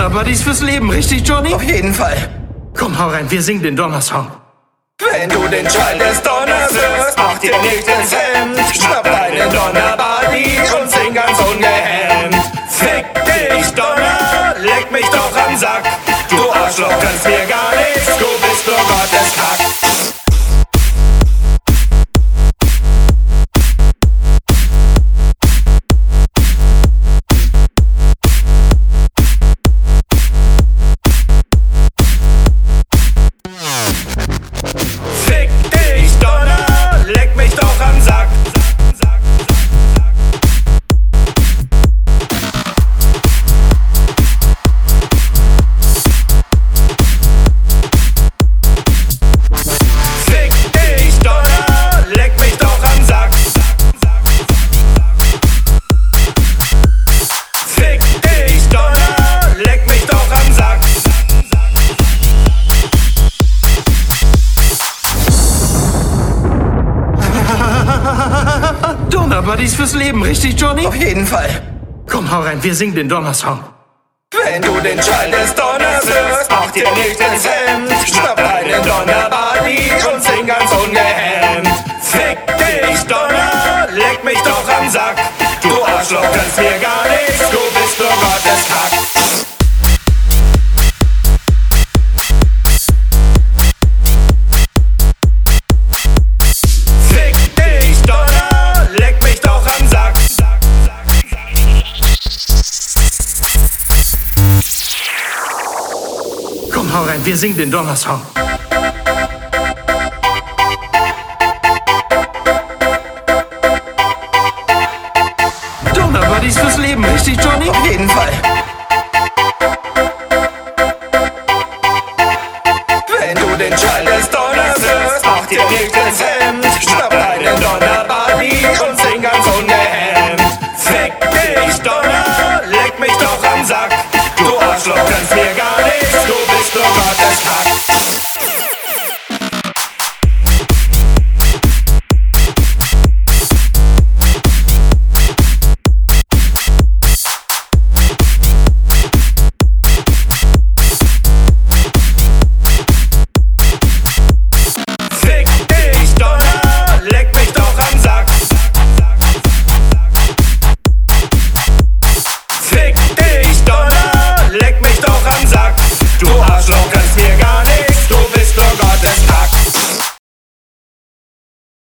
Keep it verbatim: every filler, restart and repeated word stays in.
Donnerbuddies fürs Leben, richtig, Johnny? Auf jeden Fall. Komm, hau rein, wir singen den Donnersong. Wenn du den Schall des Donners hörst, mach dir nicht ins Hemd. Schnapp deinen Donnerbuddy und sing ganz ungehemmt. Fick dich, Donner, leck mich doch am Sack. Du Arschloch kannst mir gar nichts, du bist nur Gottes Kack. Donnerbuddies fürs Leben, richtig, Johnny? Auf jeden Fall. Komm, hau rein, wir singen den Donnersong. Wenn du den Schall des Donners hörst, mach dir nicht ins Hemd. Schnapp deinen Donnerbuddy und sing ganz ungehemmt. Fick dich, Donner, leck mich doch am Sack. Du Arschloch kannst mir gar nichts, du bist nur Gottes Kack. Komm, hau rein, wir singen den Donnersong. Donnerbuddies fürs Leben, richtig, Johnny? Auf jeden Fall.